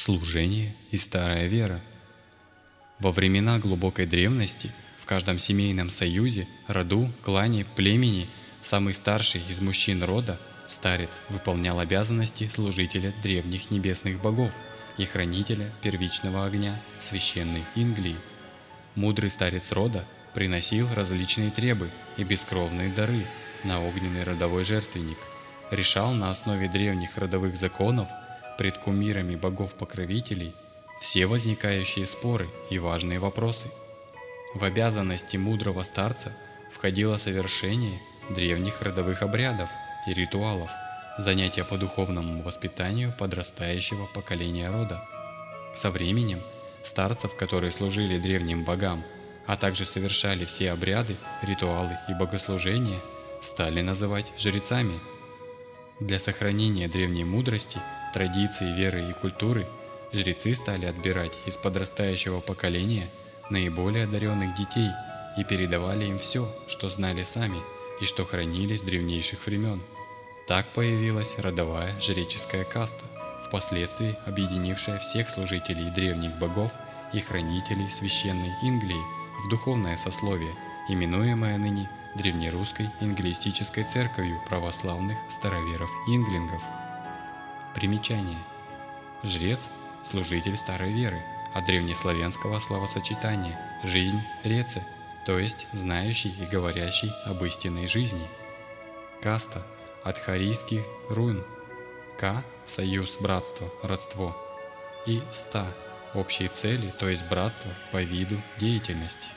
служение и старая вера. Во времена глубокой древности в каждом семейном союзе, роду, клане, племени самый старший из мужчин рода, старец, выполнял обязанности служителя древних небесных богов и хранителя первичного огня, священной Инглии. Мудрый старец рода приносил различные требы и бескровные дары на огненный родовой жертвенник, решал на основе древних родовых законов пред кумирами богов-покровителей все возникающие споры и важные вопросы. В обязанности мудрого старца входило совершение древних родовых обрядов и ритуалов, занятия по духовному воспитанию подрастающего поколения рода. Со временем старцев, которые служили древним богам, а также совершали все обряды, ритуалы и богослужения, стали называть жрецами. Для сохранения древней мудрости, традиций, веры и культуры жрецы стали отбирать из подрастающего поколения наиболее одаренных детей и передавали им все, что знали сами и что хранили с древнейших времен. Так появилась родовая жреческая каста, впоследствии объединившая всех служителей древних богов и хранителей священной Инглии в духовное сословие, именуемое ныне древнерусской инглиистической церковью православных староверов-инглингов. Примечание. Жрец – служитель старой веры, от древнеславянского словосочетания «жизнь реце», то есть знающий и говорящий об истинной жизни. Каста – от харийских рун. Ка – союз, братство, родство. И ста – общие цели, то есть братство по виду деятельности.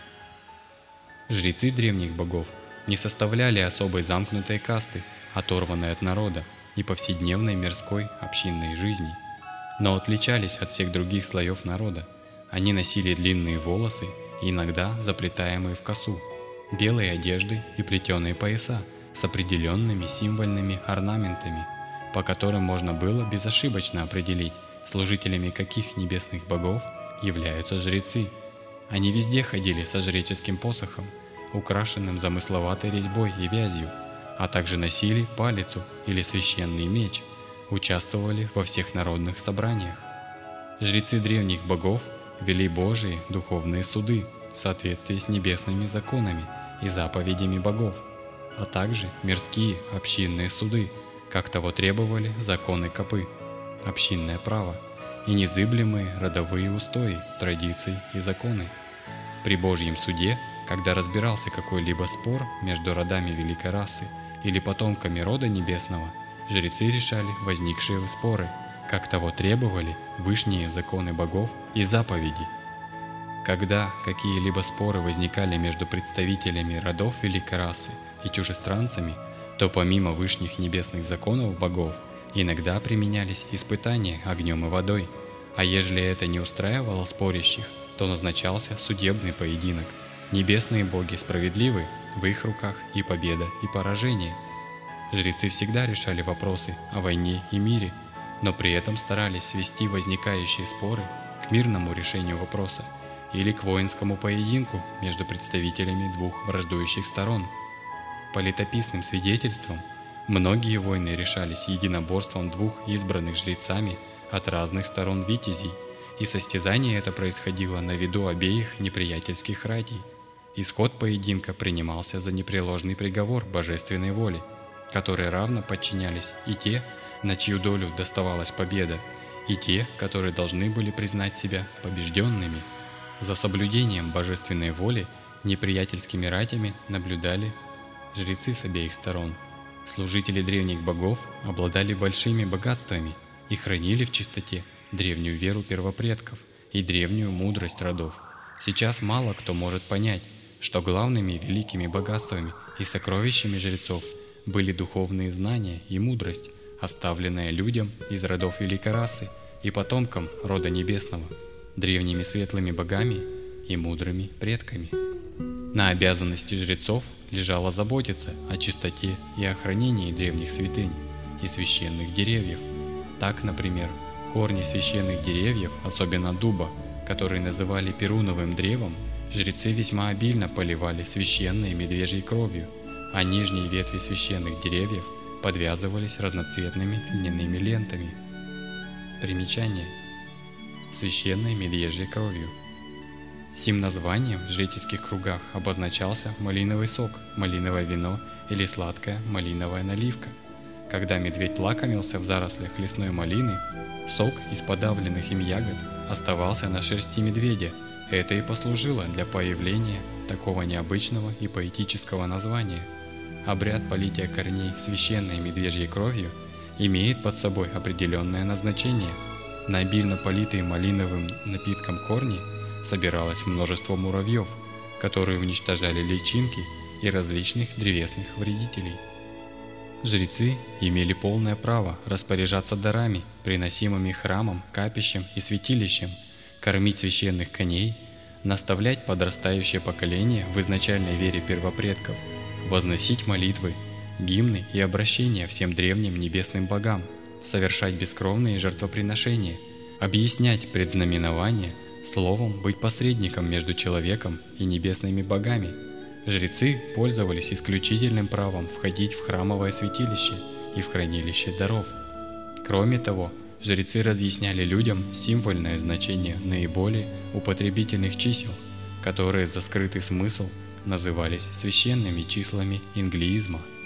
Жрецы древних богов не составляли особой замкнутой касты, оторванной от народа и повседневной мирской общинной жизни, но отличались от всех других слоев народа. Они носили длинные волосы, иногда заплетаемые в косу, белые одежды и плетеные пояса с определенными символьными орнаментами, по которым можно было безошибочно определить, служителями каких небесных богов являются жрецы. Они везде ходили со жреческим посохом, украшенным замысловатой резьбой и вязью, а также носили палицу или священный меч, участвовали во всех народных собраниях. Жрецы древних богов вели Божии духовные суды в соответствии с небесными законами и заповедями богов, а также мирские общинные суды, как того требовали законы Копы, общинное право и незыблемые родовые устои, традиции и законы. При Божьем суде, когда разбирался какой-либо спор между родами великой расы или потомками рода небесного, жрецы решали возникшие споры, как того требовали вышние законы богов и заповеди. Когда какие-либо споры возникали между представителями родов великой расы и чужестранцами, то помимо вышних небесных законов богов иногда применялись испытания огнем и водой, а ежели это не устраивало спорящих, то назначался судебный поединок. Небесные боги справедливы, в их руках и победа, и поражение. Жрецы всегда решали вопросы о войне и мире, но при этом старались свести возникающие споры к мирному решению вопроса или к воинскому поединку между представителями двух враждующих сторон. По летописным свидетельствам, многие войны решались единоборством двух избранных жрецами от разных сторон витязей, и состязание это происходило на виду обеих неприятельских ратей. Исход поединка принимался за непреложный приговор божественной воли, которой равно подчинялись и те, на чью долю доставалась победа, и те, которые должны были признать себя побежденными. За соблюдением божественной воли неприятельскими ратями наблюдали жрецы с обеих сторон. Служители древних богов обладали большими богатствами и хранили в чистоте древнюю веру первопредков и древнюю мудрость родов. Сейчас мало кто может понять, что главными великими богатствами и сокровищами жрецов были духовные знания и мудрость, оставленная людям из родов великой расы и потомкам рода небесного, древними светлыми богами и мудрыми предками. На обязанности жрецов лежало заботиться о чистоте и охранении древних святынь и священных деревьев. Так, например, корни священных деревьев, особенно дуба, который называли перуновым древом, жрецы весьма обильно поливали священной медвежьей кровью, а нижние ветви священных деревьев подвязывались разноцветными льняными лентами. Примечание. священной медвежьей кровью. Сим названием в жреческих кругах обозначался малиновый сок, малиновое вино или сладкая малиновая наливка. Когда медведь лакомился в зарослях лесной малины, сок из подавленных им ягод оставался на шерсти медведя. Это и послужило для появления такого необычного и поэтического названия. Обряд полития корней священной медвежьей кровью имеет под собой определенное назначение. На обильно политые малиновым напитком корни собиралось множество муравьев, которые уничтожали личинки и различных древесных вредителей. Жрецы имели полное право распоряжаться дарами, приносимыми храмам, капищам и святилищам, кормить священных коней, наставлять подрастающее поколение в изначальной вере первопредков, возносить молитвы, гимны и обращения всем древним небесным богам, совершать бескровные жертвоприношения, объяснять предзнаменования, словом быть посредником между человеком и небесными богами. Жрецы пользовались исключительным правом входить в храмовое святилище и в хранилище даров. Кроме того, жрецы разъясняли людям символьное значение наиболее употребительных чисел, которые за скрытый смысл назывались священными числами инглиизма.